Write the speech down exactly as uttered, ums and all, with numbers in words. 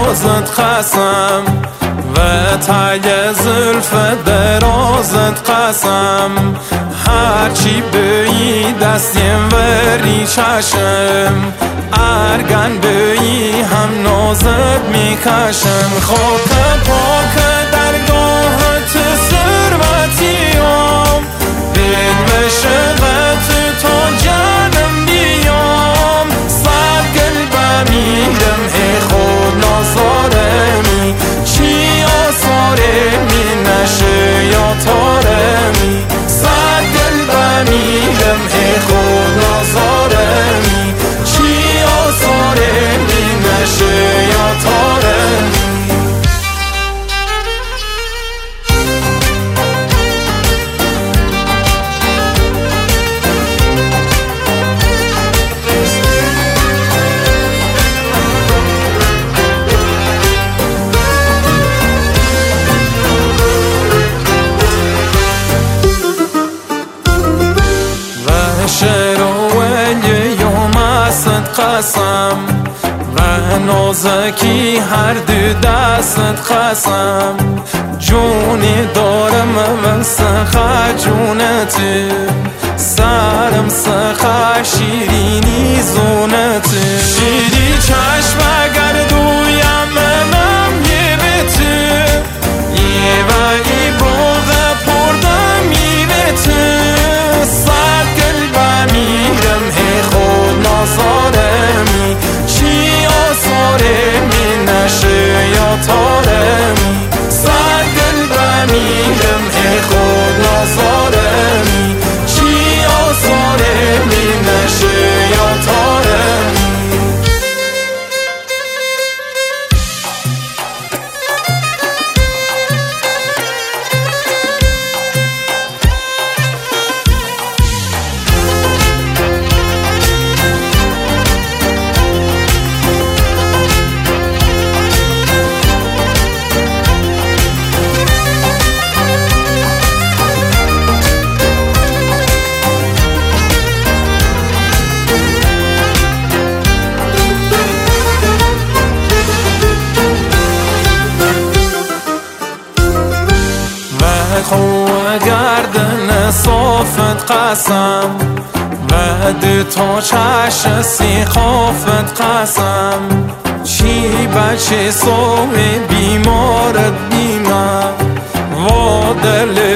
نازت قسم و تای زلف درازت قسم هرچی بی دستیم وری چشم ارگن بی هم نازت میکشم خاک پاک درگاهت ثروتیم بین مشقت تا جنم بیام صد گل بمیرم ای خود نازارمی چی آثارمی نشه یا تارمی صد گل بمیرم ای خود نازارمی چی آثارمی نشه یا تارمی قسم و نازکی هر دو دست قسم جونی دارم من سخه جونتی سرم سخه شیرینی زونتی شیری چشم اگر دویم منم یه بیتی یه و ای باغ پردم یه بیتی صد گل بمیرم ای خود نازارمی چی آثارمی نشه یا تارمی صد گل بمیرم ای خود نازارمی چی آثارمی نشه یا تارمی خواه گردن صافت قسم و دو تا چش سی خافت قسم چی بچه صاحب بیمارت بیمه و دل